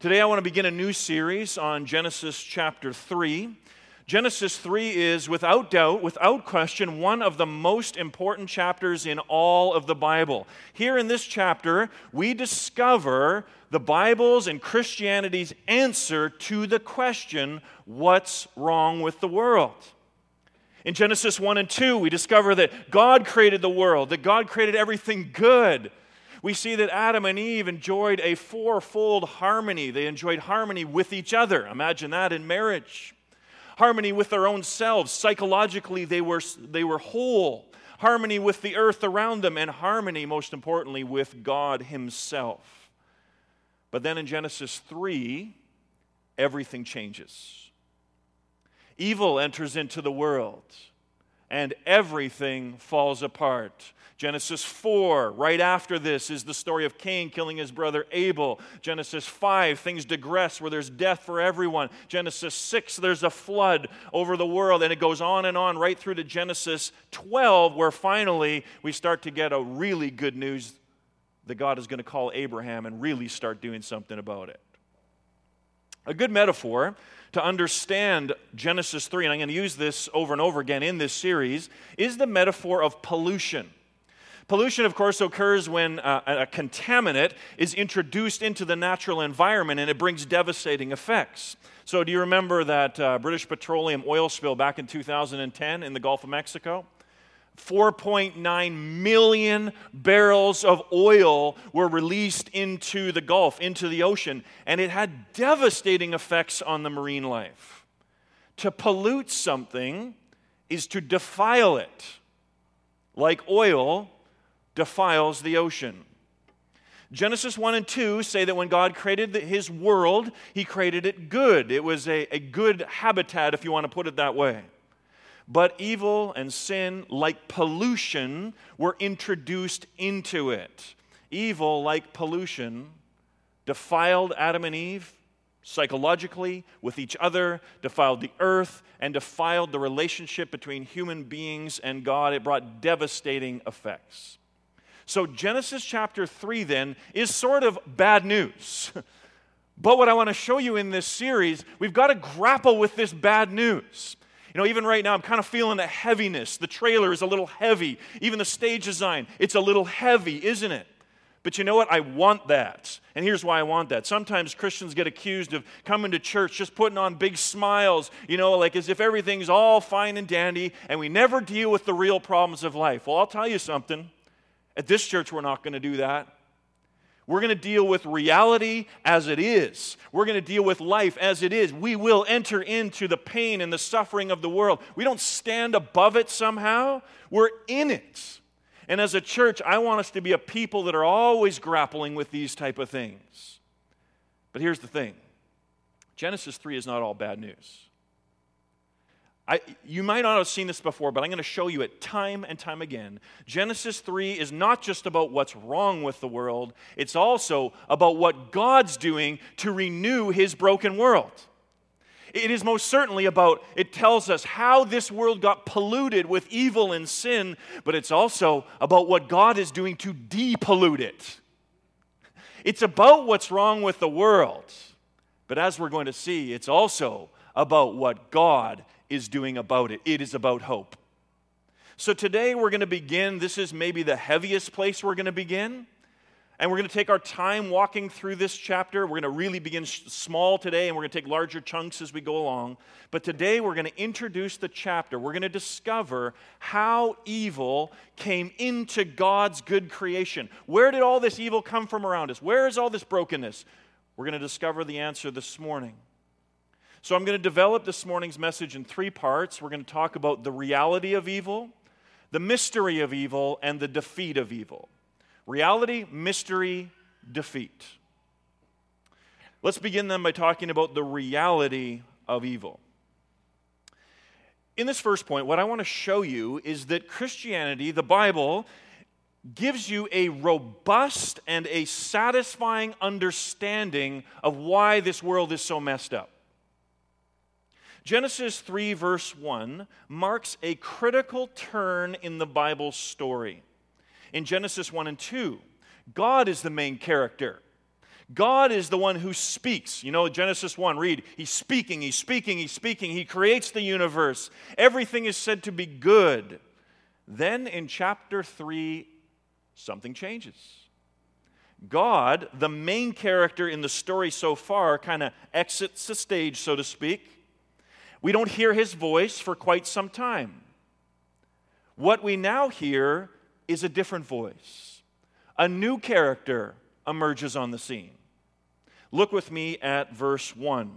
Today I want to begin a new series on Genesis chapter 3. Genesis 3 is, without doubt, without question, one of the most important chapters in all of the Bible. Here in this chapter, we discover the Bible's and Christianity's answer to the question, what's wrong with the world? In Genesis 1 and 2, we discover that God created the world, that God created everything good. We see that Adam and Eve enjoyed a fourfold harmony. They enjoyed harmony with each other. Imagine that in marriage. Harmony with their own selves. Psychologically, they were whole. Harmony with the earth around them, and harmony, most importantly, with God Himself. But then in Genesis 3, everything changes. Evil enters into the world, and everything falls apart. Genesis 4, right after this, is the story of Cain killing his brother Abel. Genesis 5, things digress where there's death for everyone. Genesis 6, there's a flood over the world, and it goes on and on right through to Genesis 12, where finally we start to get a really good news that God is going to call Abraham and really start doing something about it. A good metaphor to understand Genesis 3, and I'm going to use this over and over again in this series, is the metaphor of pollution. Pollution, of course, occurs when a contaminant is introduced into the natural environment, and it brings devastating effects. So do you remember that British Petroleum oil spill back in 2010 in the Gulf of Mexico? 4.9 million barrels of oil were released into the Gulf, into the ocean, and it had devastating effects on the marine life. To pollute something is to defile it, like oil defiles the ocean. Genesis 1 and 2 say that when God created His world, He created it good. It was a good habitat, if you want to put it that way. But evil and sin, like pollution, were introduced into it. Evil, like pollution, defiled Adam and Eve psychologically, with each other, defiled the earth, and defiled the relationship between human beings and God. It brought devastating effects. So Genesis chapter 3 then is sort of bad news. But what I want to show you in this series, we've got to grapple with this bad news. You know, even right now, I'm kind of feeling a heaviness. The trailer is a little heavy. Even the stage design, it's a little heavy, isn't it? But you know what? I want that. And here's why I want that. Sometimes Christians get accused of coming to church just putting on big smiles, you know, like as if everything's all fine and dandy, and we never deal with the real problems of life. Well, I'll tell you something. At this church, we're not going to do that. We're going to deal with reality as it is. We're going to deal with life as it is. We will enter into the pain and the suffering of the world. We don't stand above it somehow. We're in it. And as a church, I want us to be a people that are always grappling with these type of things. But here's the thing. Genesis 3 is not all bad news. You might not have seen this before, but I'm going to show you it time and time again. Genesis 3 is not just about what's wrong with the world. It's also about what God's doing to renew His broken world. It is most certainly about, it tells us how this world got polluted with evil and sin, but it's also about what God is doing to depollute it. It's about what's wrong with the world, but as we're going to see, it's also about what God is doing about it. It is about hope. So today we're going to begin, this is maybe the heaviest place we're going to begin, and we're going to take our time walking through this chapter. We're going to really begin small today, and we're going to take larger chunks as we go along. But today we're going to introduce the chapter. We're going to discover how evil came into God's good creation. Where did all this evil come from around us? Where is all this brokenness? We're going to discover the answer this morning. So I'm going to develop this morning's message in 3 parts. We're going to talk about the reality of evil, the mystery of evil, and the defeat of evil. Reality, mystery, defeat. Let's begin then by talking about the reality of evil. In this first point, what I want to show you is that Christianity, the Bible, gives you a robust and a satisfying understanding of why this world is so messed up. Genesis 3 verse 1 marks a critical turn in the Bible story. In Genesis 1 and 2, God is the main character. God is the one who speaks. You know, Genesis 1, read, He's speaking, He's speaking, He's speaking. He creates the universe. Everything is said to be good. Then in chapter 3, something changes. God, the main character in the story so far, kind of exits the stage, so to speak. We don't hear His voice for quite some time. What we now hear is a different voice. A new character emerges on the scene. Look with me at verse 1.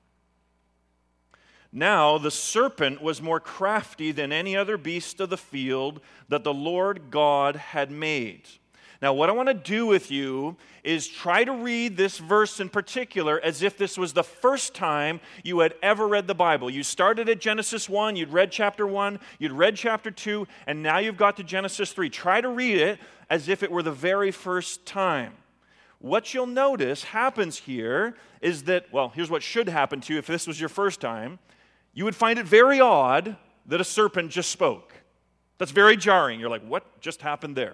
Now the serpent was more crafty than any other beast of the field that the Lord God had made. Now, what I want to do with you is try to read this verse in particular as if this was the first time you had ever read the Bible. You started at Genesis 1, you'd read chapter 1, you'd read chapter 2, and now you've got to Genesis 3. Try to read it as if it were the very first time. What you'll notice happens here is that, well, here's what should happen to you if this was your first time. You would find it very odd that a serpent just spoke. That's very jarring. You're like, what just happened there?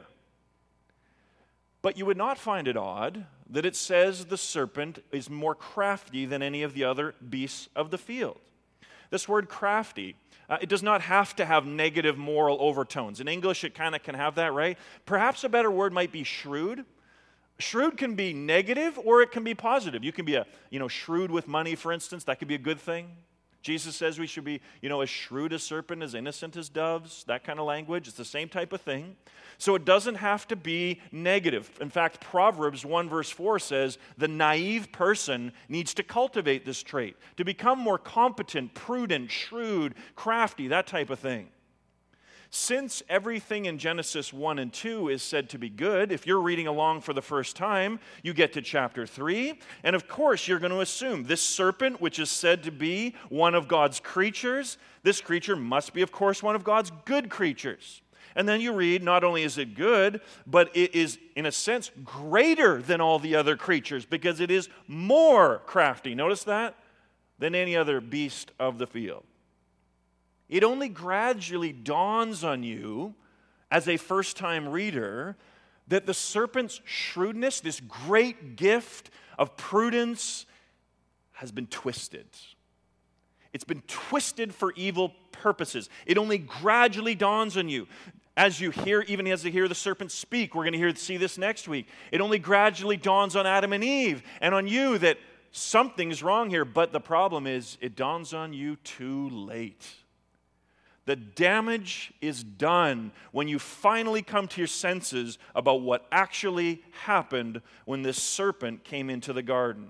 But you would not find it odd that it says the serpent is more crafty than any of the other beasts of the field. This word crafty, it does not have to have negative moral overtones. In English, it kind of can have that, right? Perhaps a better word might be shrewd. Shrewd can be negative or it can be positive. You can be shrewd with money, for instance. That could be a good thing. Jesus says we should be, as shrewd as serpent, as innocent as doves, that kind of language. It's the same type of thing. So it doesn't have to be negative. In fact, Proverbs 1 verse 4 says the naive person needs to cultivate this trait, to become more competent, prudent, shrewd, crafty, that type of thing. Since everything in Genesis 1 and 2 is said to be good, if you're reading along for the first time, you get to chapter 3, and of course you're going to assume this serpent, which is said to be one of God's creatures, this creature must be, of course, one of God's good creatures. And then you read, not only is it good, but it is, in a sense, greater than all the other creatures because it is more crafty. Notice that? Than any other beast of the field. It only gradually dawns on you as a first-time reader that the serpent's shrewdness, this great gift of prudence, has been twisted. It's been twisted for evil purposes. It only gradually dawns on you. As you hear the serpent speak, we're going to see this next week. It only gradually dawns on Adam and Eve and on you that something's wrong here, but the problem is it dawns on you too late. The damage is done when you finally come to your senses about what actually happened when this serpent came into the garden.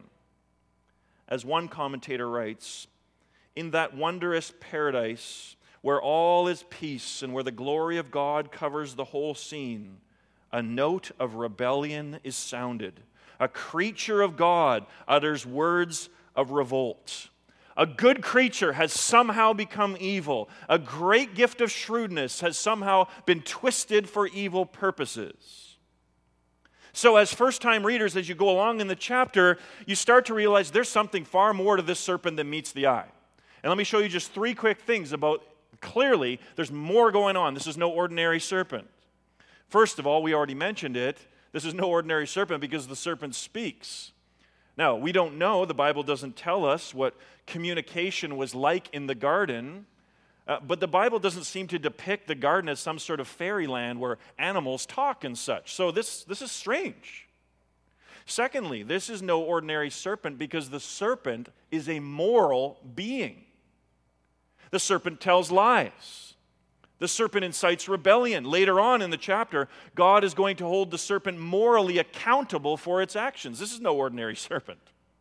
As one commentator writes, in that wondrous paradise where all is peace and where the glory of God covers the whole scene, a note of rebellion is sounded. A creature of God utters words of revolt. A good creature has somehow become evil. A great gift of shrewdness has somehow been twisted for evil purposes. So as first-time readers, as you go along in the chapter, you start to realize there's something far more to this serpent than meets the eye. And let me show you just 3 quick things about, clearly, there's more going on. This is no ordinary serpent. First of all, we already mentioned it. This is no ordinary serpent because the serpent speaks. Now, we don't know, the Bible doesn't tell us what communication was like in the garden, but the Bible doesn't seem to depict the garden as some sort of fairyland where animals talk and such. So this is strange. Secondly, this is no ordinary serpent because the serpent is a moral being. The serpent tells lies. The serpent incites rebellion. Later on in the chapter, God is going to hold the serpent morally accountable for its actions. This is no ordinary serpent.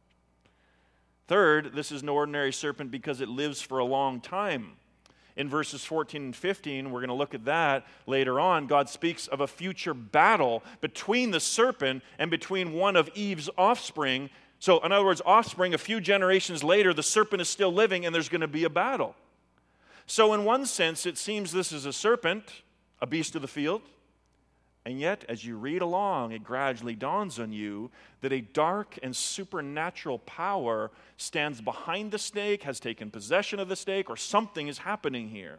Third, this is no ordinary serpent because it lives for a long time. In verses 14 and 15, we're going to look at that later on. God speaks of a future battle between the serpent and between one of Eve's offspring. So, in other words, offspring, a few generations later, the serpent is still living and there's going to be a battle. So in one sense, it seems this is a serpent, a beast of the field, and yet as you read along, it gradually dawns on you that a dark and supernatural power stands behind the snake, has taken possession of the snake, or something is happening here.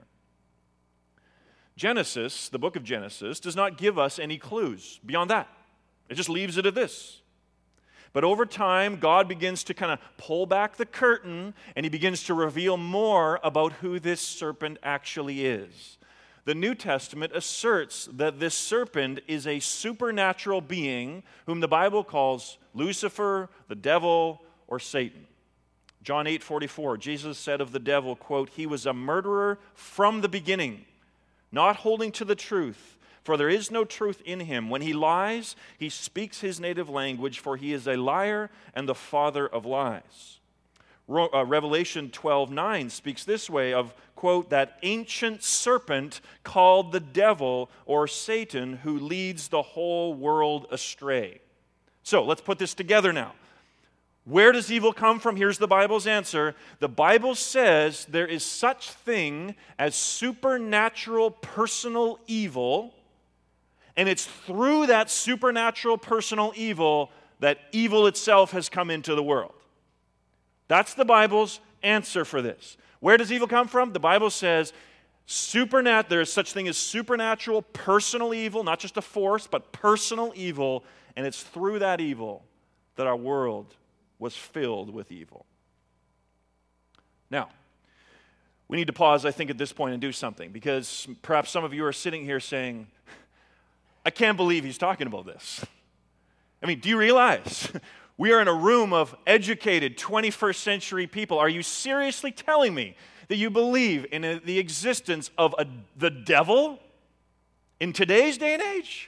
Genesis, the book of Genesis, does not give us any clues beyond that. It just leaves it at this. But over time, God begins to kind of pull back the curtain, and he begins to reveal more about who this serpent actually is. The New Testament asserts that this serpent is a supernatural being whom the Bible calls Lucifer, the devil, or Satan. John 8:44, Jesus said of the devil, quote, "He was a murderer from the beginning, not holding to the truth, for there is no truth in him. When he lies, he speaks his native language, for he is a liar and the father of lies." Revelation 12:9 speaks this way of, quote, "that ancient serpent called the devil or Satan, who leads the whole world astray." So let's put this together now. Where does evil come from? Here's the Bible's answer. The Bible says there is such thing as supernatural personal evil, and it's through that supernatural personal evil that evil itself has come into the world. That's the Bible's answer for this. Where does evil come from? The Bible says there is such thing as supernatural personal evil, not just a force, but personal evil, and it's through that evil that our world was filled with evil. Now, we need to pause, I think, at this point and do something, because perhaps some of you are sitting here saying, "I can't believe he's talking about this." I mean, do you realize we are in a room of educated 21st century people? Are you seriously telling me that you believe in the existence of the devil in today's day and age?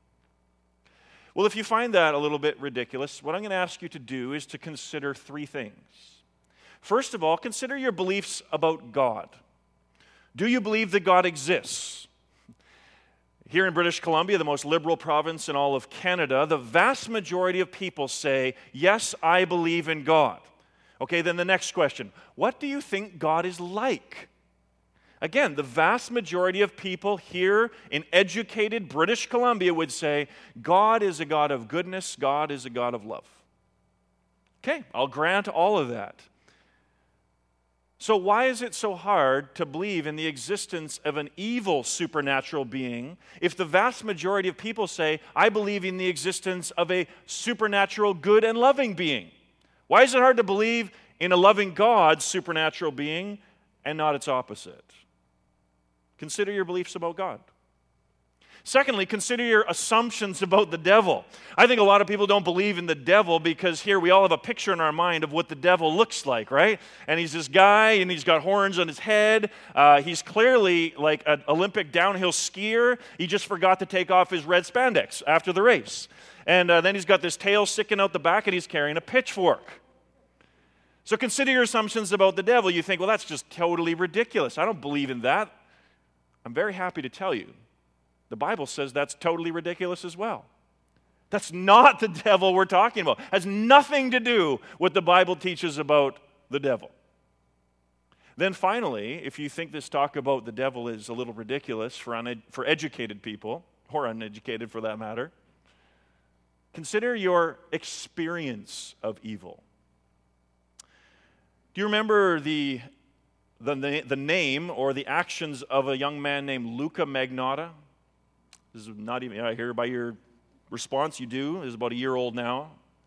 Well, if you find that a little bit ridiculous, what I'm going to ask you to do is to consider three things. First of all, consider your beliefs about God. Do you believe that God exists? Here in British Columbia, the most liberal province in all of Canada, the vast majority of people say, "Yes, I believe in God." Okay, then the next question, what do you think God is like? Again, the vast majority of people here in educated British Columbia would say, God is a God of goodness, God is a God of love. Okay, I'll grant all of that. So why is it so hard to believe in the existence of an evil supernatural being if the vast majority of people say, I believe in the existence of a supernatural good and loving being? Why is it hard to believe in a loving God supernatural being and not its opposite? Consider your beliefs about God. Secondly, consider your assumptions about the devil. I think a lot of people don't believe in the devil because here we all have a picture in our mind of what the devil looks like, right? And he's this guy, and he's got horns on his head. He's clearly like an Olympic downhill skier. He just forgot to take off his red spandex after the race. And then he's got this tail sticking out the back, and he's carrying a pitchfork. So consider your assumptions about the devil. You think, well, that's just totally ridiculous. I don't believe in that. I'm very happy to tell you, the Bible says that's totally ridiculous as well. That's not the devil we're talking about. It has nothing to do with what the Bible teaches about the devil. Then finally, if you think this talk about the devil is a little ridiculous for educated people, or uneducated for that matter, consider your experience of evil. Do you remember the name or the actions of a young man named Luca Magnotta? This is not even, I hear by your response you do. This is about a year old now.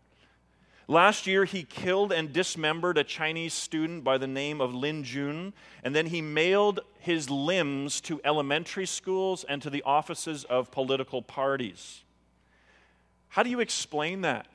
Last year, he killed and dismembered a Chinese student by the name of Lin Jun, and then he mailed his limbs to elementary schools and to the offices of political parties. How do you explain that?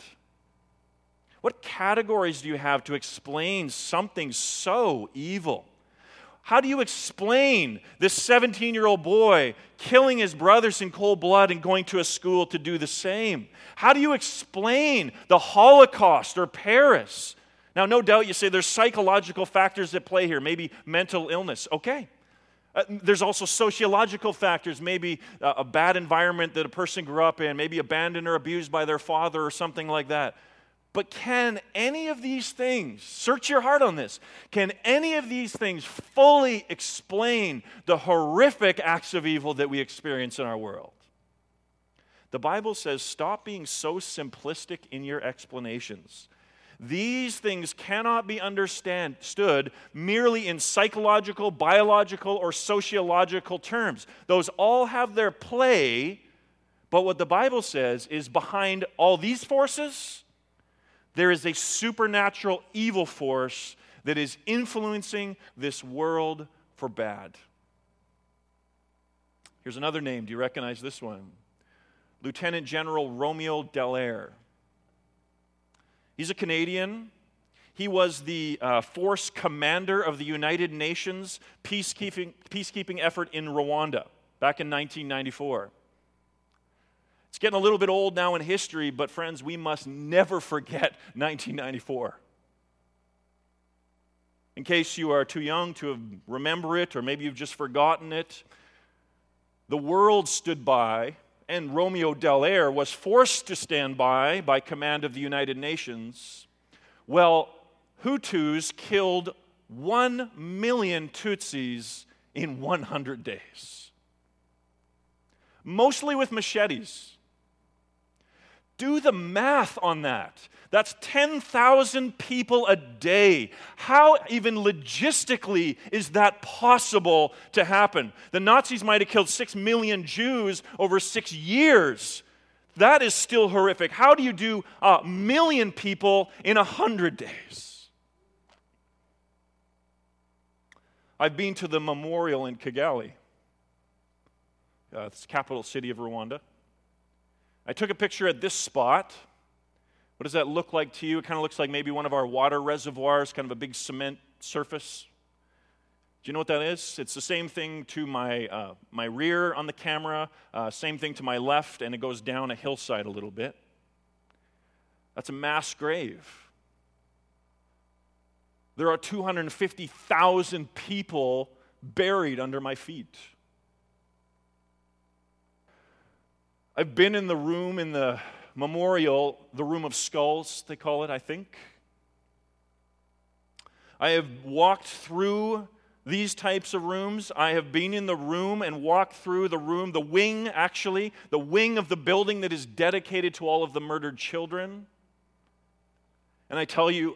What categories do you have to explain something so evil? How do you explain this 17-year-old boy killing his brothers in cold blood and going to a school to do the same? How do you explain the Holocaust or Paris? Now, no doubt you say there's psychological factors at play here, maybe mental illness. Okay. There's also sociological factors, maybe a bad environment that a person grew up in, maybe abandoned or abused by their father or something like that. But can any of these things, search your heart on this, can any of these things fully explain the horrific acts of evil that we experience in our world? The Bible says, stop being so simplistic in your explanations. These things cannot be understood merely in psychological, biological, or sociological terms. Those all have their play, but what the Bible says is behind all these forces, There is a supernatural evil force that is influencing this world for bad. Here's another name. Do you recognize this one? Lieutenant General Romeo Dallaire. He's a Canadian. He was the force commander of the United Nations peacekeeping effort in Rwanda back in 1994. It's getting a little bit old now in history, but friends, we must never forget 1994. In case you are too young to remember it, or maybe you've just forgotten it, the world stood by, and Romeo Dallaire was forced to stand by command of the United Nations. Well, Hutus killed 1 million Tutsis in 100 days. Mostly with machetes. Do the math on that. That's 10,000 people a day. How even logistically is that possible to happen? The Nazis might have killed 6 million Jews over 6 years. That is still horrific. How do you do 1 million people in 100 days? I've been to the memorial in Kigali. It's the capital city of Rwanda. I took a picture at this spot. What does that look like to you? It kind of looks like maybe one of our water reservoirs, kind of a big cement surface. Do you know what that is? It's the same thing to my rear on the camera, same thing to my left, and it goes down a hillside a little bit. That's a mass grave. There are 250,000 people buried under my feet. I've been in the room in the memorial, the room of skulls, they call it, I think. I have walked through these types of rooms. I have been in the room and walked through the room, the wing of the building that is dedicated to all of the murdered children. And I tell you,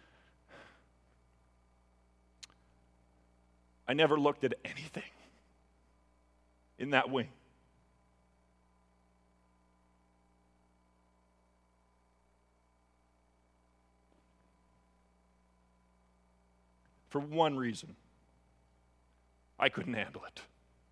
I never looked at anything in that wing. For one reason, I couldn't handle it.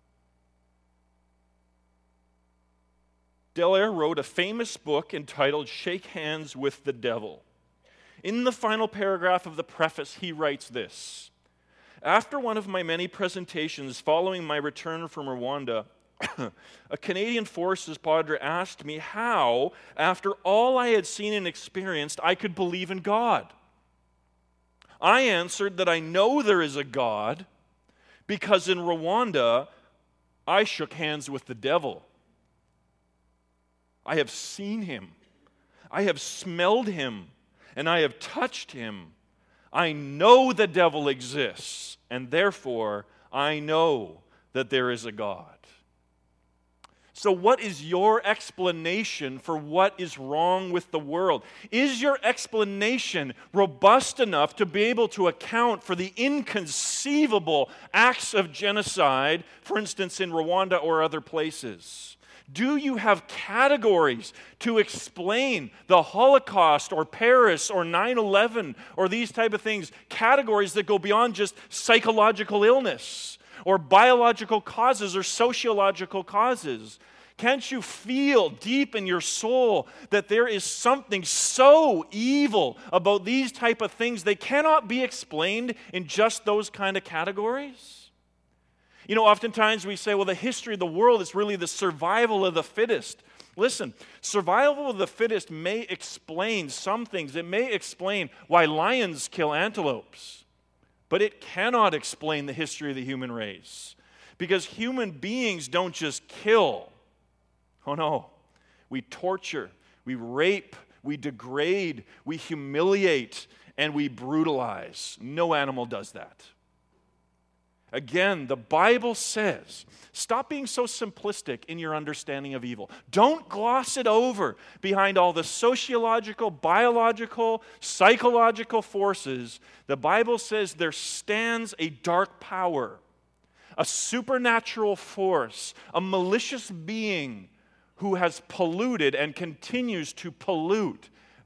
Dallaire wrote a famous book entitled Shake Hands with the Devil. In the final paragraph of the preface, he writes this: after one of my many presentations following my return from Rwanda, a Canadian Forces Padre asked me how, after all I had seen and experienced, I could believe in God. I answered that I know there is a God because in Rwanda, I shook hands with the devil. I have seen him. I have smelled him. And I have touched him. I know the devil exists, and therefore I know that there is a God. So what is your explanation for what is wrong with the world? Is your explanation robust enough to be able to account for the inconceivable acts of genocide, for instance, in Rwanda or other places? Do you have categories to explain the Holocaust or Paris or 9/11 or these type of things? Categories that go beyond just psychological illness or biological causes or sociological causes. Can't you feel deep in your soul that there is something so evil about these type of things they cannot be explained in just those kind of categories? You know, oftentimes we say, well, the history of the world is really the survival of the fittest. Listen, survival of the fittest may explain some things. It may explain why lions kill antelopes. But it cannot explain the history of the human race. Because human beings don't just kill. Oh no. We torture, we rape, we degrade, we humiliate, and we brutalize. No animal does that. Again, the Bible says, stop being so simplistic in your understanding of evil. Don't gloss it over behind all the sociological, biological, psychological forces. The Bible says there stands a dark power, a supernatural force, a malicious being who has polluted and continues to pollute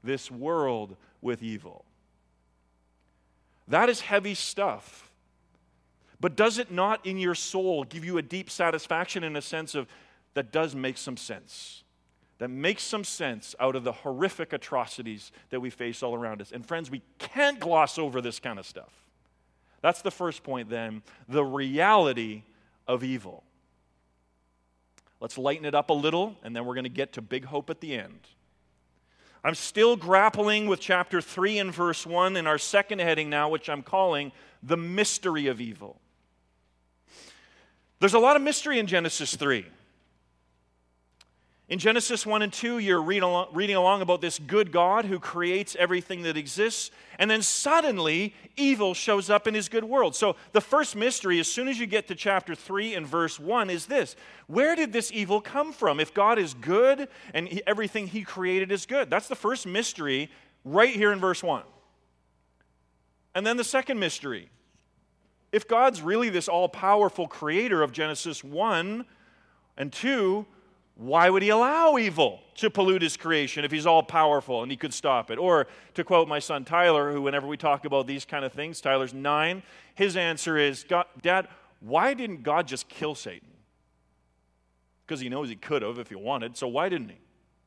this world with evil. That is heavy stuff. But does it not in your soul give you a deep satisfaction in a sense of that does make some sense? That makes some sense out of the horrific atrocities that we face all around us. And friends, we can't gloss over this kind of stuff. That's the first point then, the reality of evil. Let's lighten it up a little, and then we're going to get to big hope at the end. I'm still grappling with chapter 3 and verse 1 in our second heading now, which I'm calling the mystery of evil. There's a lot of mystery in Genesis 3. In Genesis 1 and 2, you're reading along about this good God who creates everything that exists, and then suddenly evil shows up in his good world. So the first mystery, as soon as you get to chapter 3 and verse 1, is this. Where did this evil come from? If God is good and everything he created is good. That's the first mystery right here in verse 1. And then the second mystery. If God's really this all-powerful creator of Genesis 1 and 2, why would he allow evil to pollute his creation if he's all-powerful and he could stop it? Or to quote my son Tyler, who whenever we talk about these kind of things, Tyler's 9, his answer is, Dad, why didn't God just kill Satan? Because he knows he could have if he wanted, so why didn't he?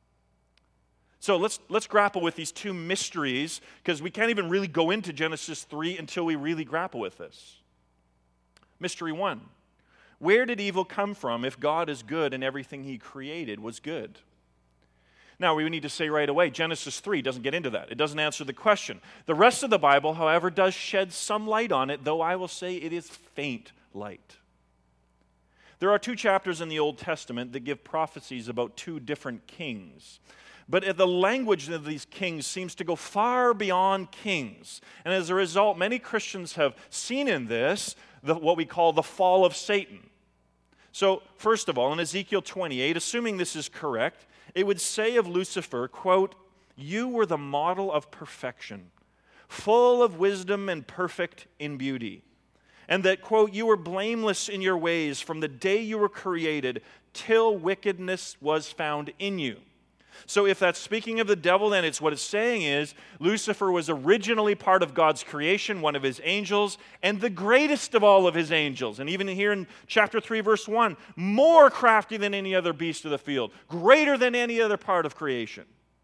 So let's grapple with these two mysteries, because we can't even really go into Genesis 3 until we really grapple with this. Mystery 1. Where did evil come from if God is good and everything he created was good? Now, we need to say right away, Genesis 3 doesn't get into that. It doesn't answer the question. The rest of the Bible, however, does shed some light on it, though I will say it is faint light. There are 2 chapters in the Old Testament that give prophecies about 2 different kings. But the language of these kings seems to go far beyond kings. And as a result, many Christians have seen in this what we call the fall of Satan. So, first of all, in Ezekiel 28, assuming this is correct, it would say of Lucifer, quote, "You were the model of perfection, full of wisdom and perfect in beauty." And that, quote, "You were blameless in your ways from the day you were created till wickedness was found in you." So if that's speaking of the devil, then what it's saying is Lucifer was originally part of God's creation, one of his angels, and the greatest of all of his angels. And even here in chapter 3, verse 1, more crafty than any other beast of the field, greater than any other part of creation.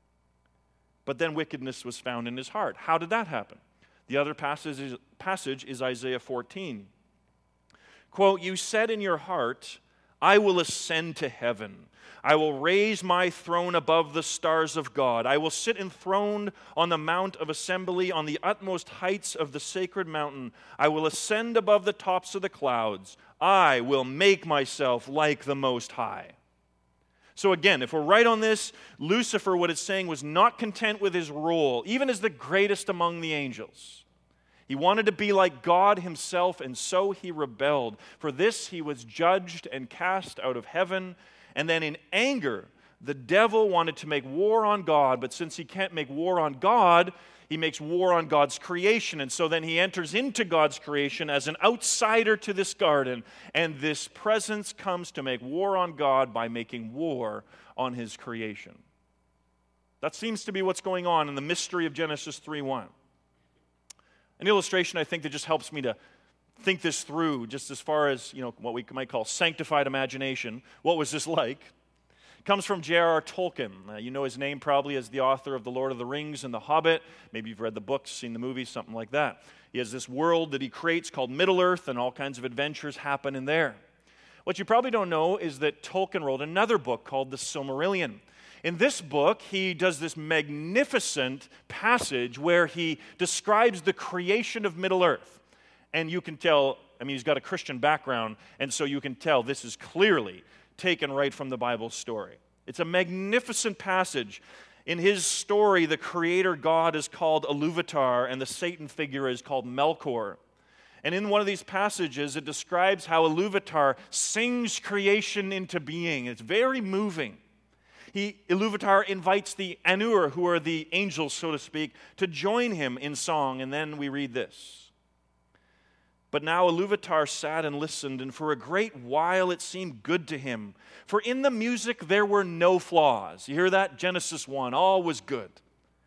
But then wickedness was found in his heart. How did that happen? The other passage is Isaiah 14. Quote, "You said in your heart, I will ascend to heaven. I will raise my throne above the stars of God. I will sit enthroned on the mount of assembly on the utmost heights of the sacred mountain. I will ascend above the tops of the clouds. I will make myself like the Most High." So again, if we're right on this, Lucifer, what it's saying, was not content with his role, even as the greatest among the angels. He wanted to be like God himself, and so he rebelled. For this he was judged and cast out of heaven. And then in anger, the devil wanted to make war on God, but since he can't make war on God, he makes war on God's creation. And so then he enters into God's creation as an outsider to this garden, and this presence comes to make war on God by making war on his creation. That seems to be what's going on in the mystery of Genesis 3:1. An illustration, I think, that just helps me to think this through, just as far as, what we might call sanctified imagination. What was this like? It comes from J.R.R. Tolkien. You know his name probably as the author of The Lord of the Rings and The Hobbit. Maybe you've read the books, seen the movies, something like that. He has this world that he creates called Middle-earth, and all kinds of adventures happen in there. What you probably don't know is that Tolkien wrote another book called The Silmarillion. In this book, he does this magnificent passage where he describes the creation of Middle-earth. And you can tell, he's got a Christian background, and so you can tell this is clearly taken right from the Bible story. It's a magnificent passage. In his story, the creator God is called Iluvatar, and the Satan figure is called Melkor. And in one of these passages, it describes how Iluvatar sings creation into being. It's very moving. Iluvatar invites the Ainur, who are the angels, so to speak, to join him in song. And then we read this. "But now Iluvatar sat and listened, and for a great while it seemed good to him. For in the music there were no flaws." You hear that? Genesis 1, all was good.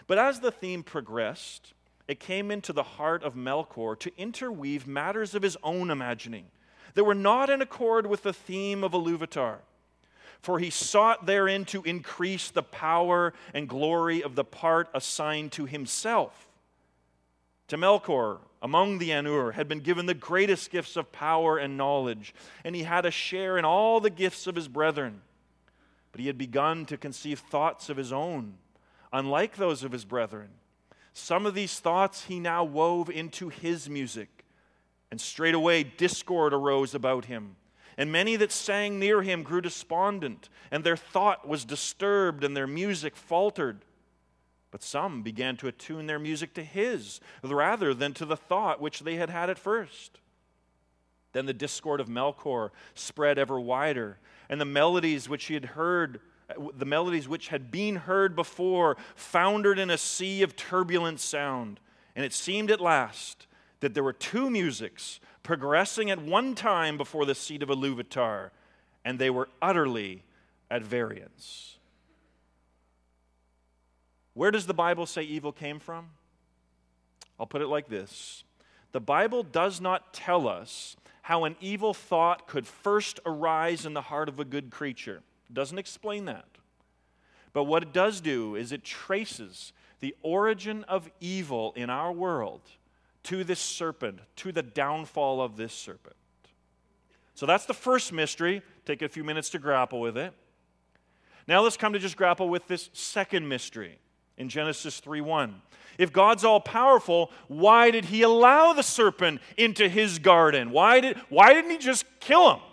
But as the theme progressed, it came into the heart of Melkor to interweave matters of his own imagining that were not in accord with the theme of Iluvatar. For he sought therein to increase the power and glory of the part assigned to himself. To Melkor, among the Ainur, had been given the greatest gifts of power and knowledge, and he had a share in all the gifts of his brethren. But he had begun to conceive thoughts of his own, unlike those of his brethren. Some of these thoughts he now wove into his music, and straightway discord arose about him. And many that sang near him grew despondent, and their thought was disturbed, and their music faltered. But some began to attune their music to his, rather than to the thought which they had had at first. Then the discord of Melkor spread ever wider, and the melodies which had been heard before, foundered in a sea of turbulent sound. And it seemed at last that there were two musics progressing at one time before the seat of Iluvatar, and they were utterly at variance. Where does the Bible say evil came from? I'll put it like this. The Bible does not tell us how an evil thought could first arise in the heart of a good creature. It doesn't explain that. But what it does do is it traces the origin of evil in our world to this serpent, to the downfall of this serpent. So that's the first mystery. Take a few minutes to grapple with it. Now let's come to just grapple with this second mystery in Genesis 3:1. If God's all-powerful, why did he allow the serpent into his garden? Why didn't he just kill him?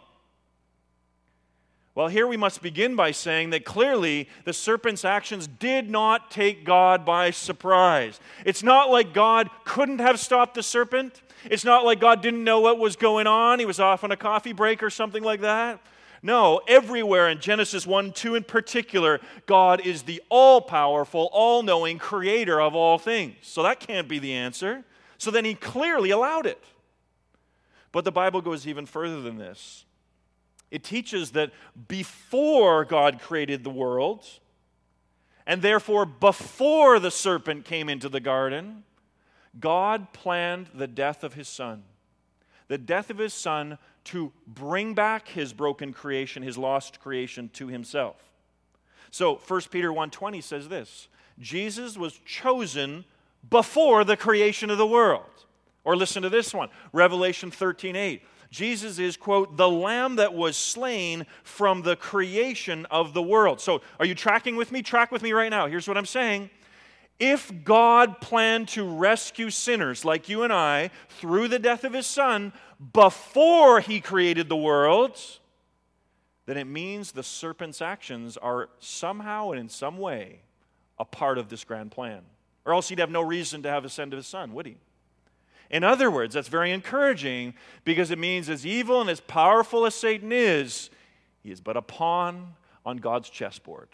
Well, here we must begin by saying that clearly the serpent's actions did not take God by surprise. It's not like God couldn't have stopped the serpent. It's not like God didn't know what was going on. He was off on a coffee break or something like that. No, everywhere in Genesis 1-2 in particular, God is the all-powerful, all-knowing creator of all things. So that can't be the answer. So then he clearly allowed it. But the Bible goes even further than this. It teaches that before God created the world, and therefore before the serpent came into the garden, God planned the death of his Son. The death of his Son to bring back his broken creation, his lost creation, to himself. So 1 Peter 1:20 says this: Jesus was chosen before the creation of the world. Or listen to this one, Revelation 13:8. Jesus is, quote, the Lamb that was slain from the creation of the world. So are you tracking with me? Track with me right now. Here's what I'm saying. If God planned to rescue sinners like you and I through the death of his Son before he created the world, then it means the serpent's actions are somehow and in some way a part of this grand plan. Or else he'd have no reason to have a send of his Son, would he? In other words, that's very encouraging because it means as evil and as powerful as Satan is, he is but a pawn on God's chessboard.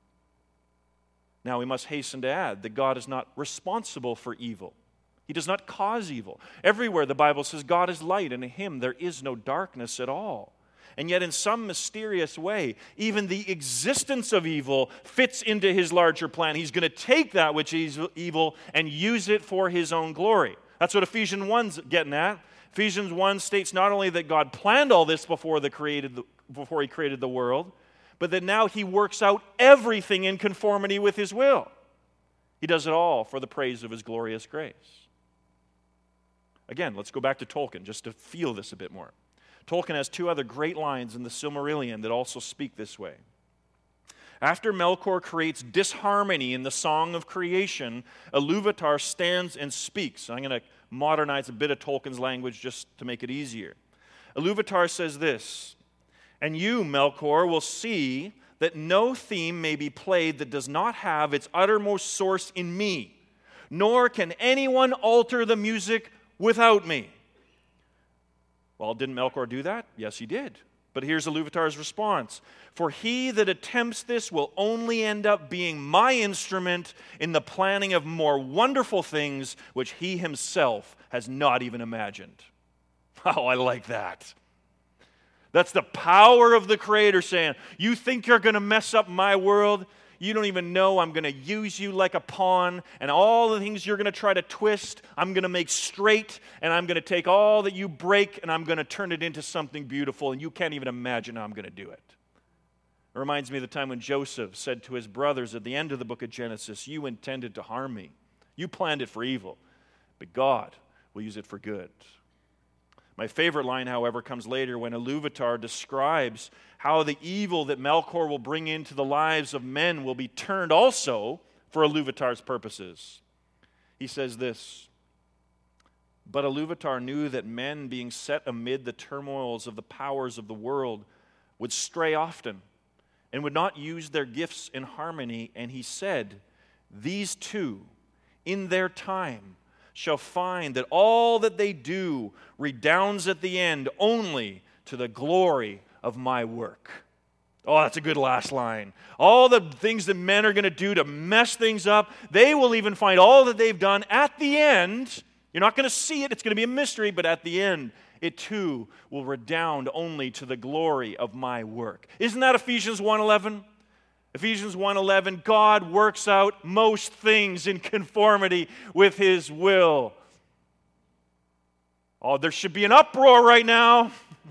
Now, we must hasten to add that God is not responsible for evil. He does not cause evil. Everywhere the Bible says God is light, and in him there is no darkness at all. And yet in some mysterious way, even the existence of evil fits into his larger plan. He's going to take that which is evil and use it for his own glory. That's what Ephesians 1's getting at. Ephesians 1 states not only that God planned all this before he created the world, but that now he works out everything in conformity with his will. He does it all for the praise of his glorious grace. Again, let's go back to Tolkien just to feel this a bit more. Tolkien has two other great lines in the Silmarillion that also speak this way. After Melkor creates disharmony in the song of creation, Iluvatar stands and speaks. I'm going to modernize a bit of Tolkien's language just to make it easier. Iluvatar says this: "And you, Melkor, will see that no theme may be played that does not have its uttermost source in me, nor can anyone alter the music without me." Well, didn't Melkor do that? Yes, he did. But here's Iluvatar's response: "For he that attempts this will only end up being my instrument in the planning of more wonderful things which he himself has not even imagined." Oh, I like that. That's the power of the Creator saying, you think you're going to mess up my world? You don't even know I'm going to use you like a pawn, and all the things you're going to try to twist, I'm going to make straight, and I'm going to take all that you break, and I'm going to turn it into something beautiful, and you can't even imagine how I'm going to do it. It reminds me of the time when Joseph said to his brothers at the end of the book of Genesis, you intended to harm me. You planned it for evil, but God will use it for good. My favorite line, however, comes later when Iluvatar describes how the evil that Melkor will bring into the lives of men will be turned also for Iluvatar's purposes. He says this, but Iluvatar knew that men being set amid the turmoils of the powers of the world would stray often and would not use their gifts in harmony, and he said, these two, in their time, shall find that all that they do redounds at the end only to the glory of my work. Oh, that's a good last line. All the things that men are going to do to mess things up, they will even find all that they've done at the end. You're not going to see it, it's going to be a mystery, but at the end, it too will redound only to the glory of my work. Isn't that Ephesians 1:11? Ephesians 1:11, God works out most things in conformity with His will. Oh, there should be an uproar right now.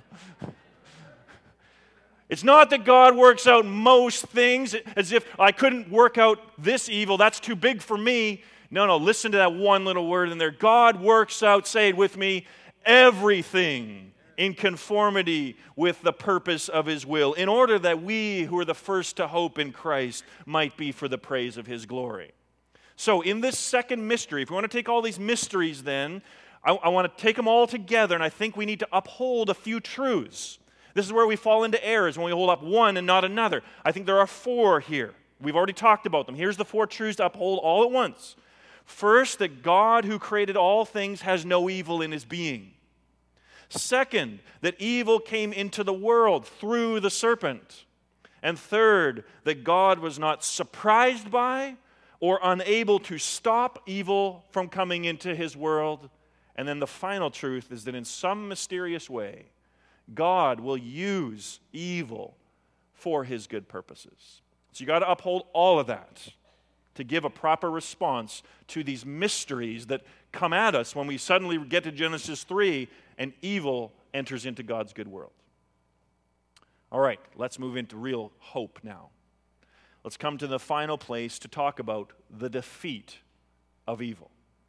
It's not that God works out most things as if I couldn't work out this evil, that's too big for me. No, listen to that one little word in there. God works out, say it with me, everything in conformity with the purpose of His will, in order that we who are the first to hope in Christ might be for the praise of His glory. So in this second mystery, if we want to take all these mysteries then, I want to take them all together, and I think we need to uphold a few truths. This is where we fall into errors, when we hold up one and not another. I think there are 4 here. We've already talked about them. Here's the 4 truths to uphold all at once. First, that God who created all things has no evil in His being. Second, that evil came into the world through the serpent. And third, that God was not surprised by or unable to stop evil from coming into His world. And then the final truth is that in some mysterious way, God will use evil for His good purposes. So you got to uphold all of that to give a proper response to these mysteries that come at us when we suddenly get to Genesis 3 and evil enters into God's good world. All right, let's move into real hope now. Let's come to the final place to talk about the defeat of evil.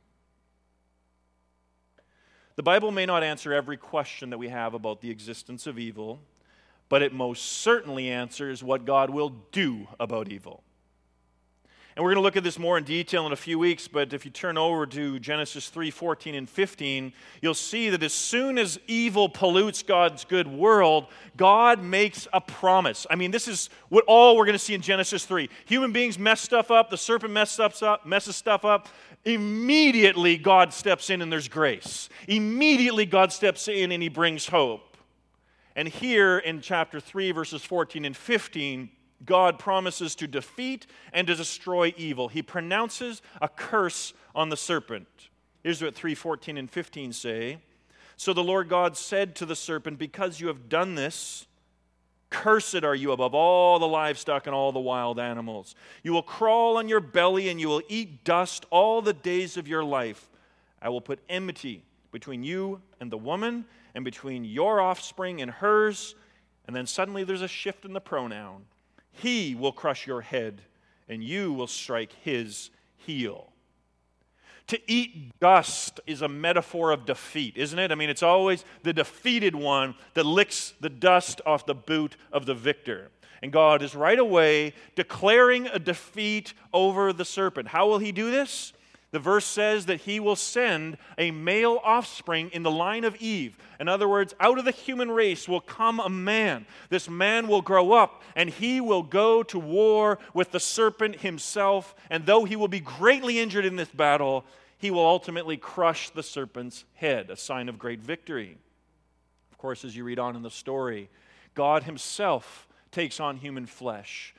The Bible may not answer every question that we have about the existence of evil, but it most certainly answers what God will do about evil. And we're going to look at this more in detail in a few weeks, but if you turn over to Genesis 3:14 and 15, you'll see that as soon as evil pollutes God's good world, God makes a promise. I mean, this is what all we're going to see in Genesis 3. Human beings mess stuff up, the serpent messes stuff up. Immediately God steps in and there's grace. Immediately God steps in and He brings hope. And here in chapter 3, verses 14 and 15, God promises to defeat and to destroy evil. He pronounces a curse on the serpent. Here's what 3:14 and 15 say. So the Lord God said to the serpent, because you have done this, cursed are you above all the livestock and all the wild animals. You will crawl on your belly and you will eat dust all the days of your life. I will put enmity between you and the woman, and between your offspring and hers. And then suddenly there's a shift in the pronoun. He will crush your head, and you will strike his heel. To eat dust is a metaphor of defeat, isn't it? I mean, it's always the defeated one that licks the dust off the boot of the victor. And God is right away declaring a defeat over the serpent. How will He do this? The verse says that He will send a male offspring in the line of Eve. In other words, out of the human race will come a man. This man will grow up, and he will go to war with the serpent himself. And though he will be greatly injured in this battle, he will ultimately crush the serpent's head, a sign of great victory. Of course, as you read on in the story, God Himself takes on human flesh.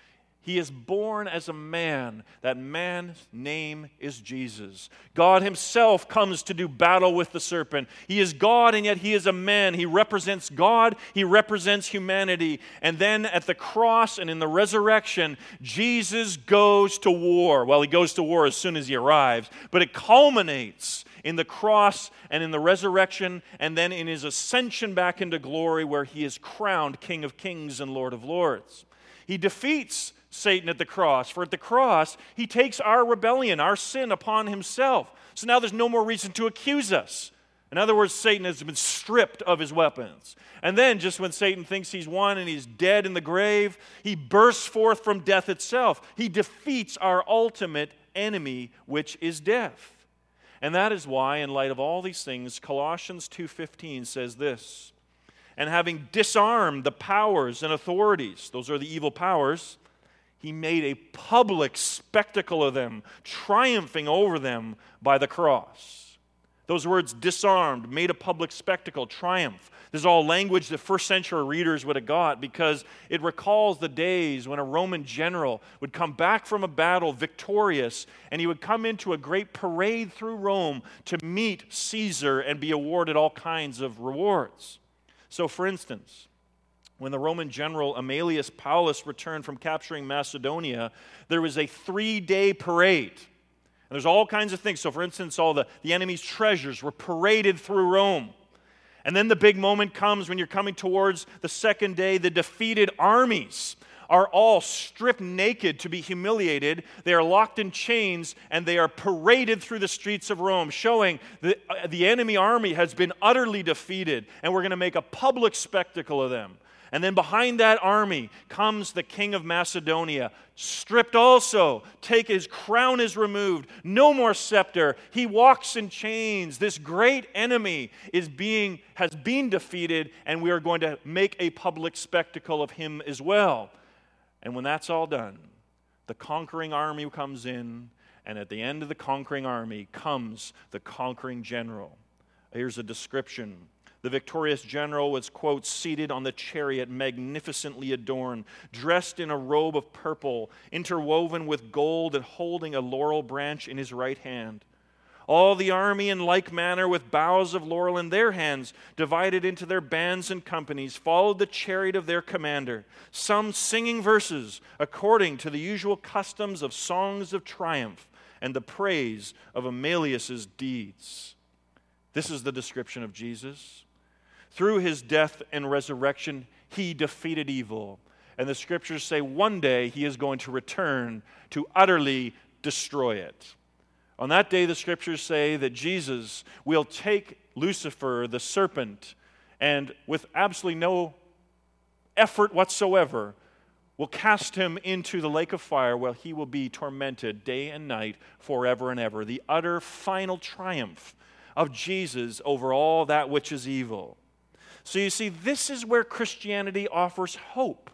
He is born as a man. That man's name is Jesus. God himself comes to do battle with the serpent. He is God, and yet he is a man. He represents God. He represents humanity. And then at the cross and in the resurrection, Jesus goes to war. Well, he goes to war as soon as he arrives, but it culminates in the cross and in the resurrection, and then in his ascension back into glory, where he is crowned King of Kings and Lord of Lords. He defeats Satan at the cross. For at the cross, he takes our rebellion, our sin upon himself. So now there's no more reason to accuse us. In other words, Satan has been stripped of his weapons. And then, just when Satan thinks he's won and he's dead in the grave, he bursts forth from death itself. He defeats our ultimate enemy, which is death. And that is why, in light of all these things, Colossians 2:15 says this, "And having disarmed the powers and authorities," those are the evil powers, "he made a public spectacle of them, triumphing over them by the cross." Those words, disarmed, made a public spectacle, triumph. This is all language that first century readers would have got, because it recalls the days when a Roman general would come back from a battle victorious, and he would come into a great parade through Rome to meet Caesar and be awarded all kinds of rewards. So, for instance, when the Roman general Aemilius Paulus returned from capturing Macedonia, there was a 3-day parade. And there's all kinds of things. So, for instance, all the enemy's treasures were paraded through Rome. And then the big moment comes when you're coming towards the second day. The defeated armies are all stripped naked to be humiliated. They are locked in chains, and they are paraded through the streets of Rome, showing that the enemy army has been utterly defeated, and we're going to make a public spectacle of them. And then behind that army comes the king of Macedonia, stripped also. His crown is removed. No more scepter. He walks in chains. This great enemy has been defeated, and we are going to make a public spectacle of him as well. And when that's all done, the conquering army comes in, and at the end of the conquering army comes the conquering general. Here's a description. The victorious general was, quote, "seated on the chariot, magnificently adorned, dressed in a robe of purple, interwoven with gold, and holding a laurel branch in his right hand. All the army in like manner, with boughs of laurel in their hands, divided into their bands and companies, followed the chariot of their commander, some singing verses according to the usual customs of songs of triumph and the praise of Aemilius' deeds." This is the description of Jesus. Through his death and resurrection, he defeated evil. And the scriptures say one day he is going to return to utterly destroy it. On that day, the scriptures say that Jesus will take Lucifer, the serpent, and with absolutely no effort whatsoever, will cast him into the lake of fire, where he will be tormented day and night forever and ever. The utter final triumph of Jesus over all that which is evil. So you see, this is where Christianity offers hope.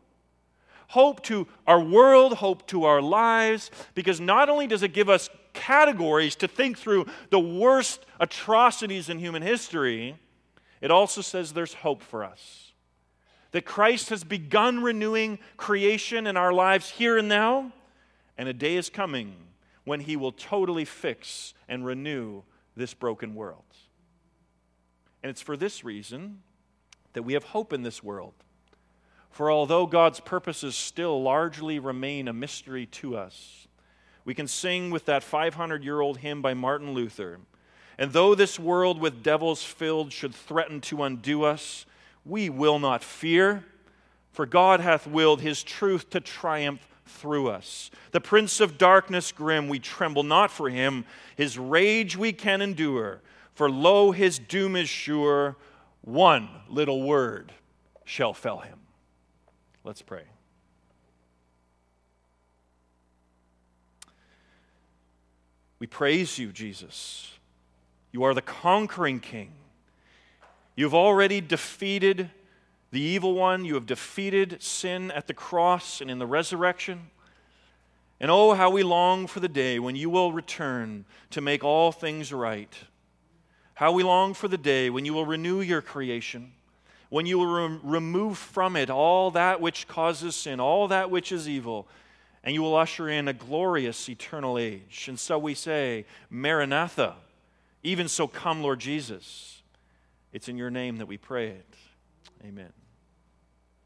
Hope to our world, hope to our lives, because not only does it give us categories to think through the worst atrocities in human history, it also says there's hope for us. That Christ has begun renewing creation in our lives here and now, and a day is coming when he will totally fix and renew this broken world. And it's for this reason that we have hope in this world. For although God's purposes still largely remain a mystery to us, we can sing with that 500-year-old hymn by Martin Luther, "And though this world with devils filled should threaten to undo us, we will not fear, for God hath willed his truth to triumph through us. The prince of darkness grim, we tremble not for him. His rage we can endure, for lo, his doom is sure. One little word shall fell him." Let's pray. We praise you, Jesus. You are the conquering King. You've already defeated the evil one. You have defeated sin at the cross and in the resurrection. And oh, how we long for the day when you will return to make all things right. How we long for the day when you will renew your creation, when you will remove from it all that which causes sin, all that which is evil, and you will usher in a glorious eternal age. And so we say, Maranatha, even so come, Lord Jesus. It's in your name that we pray it. Amen.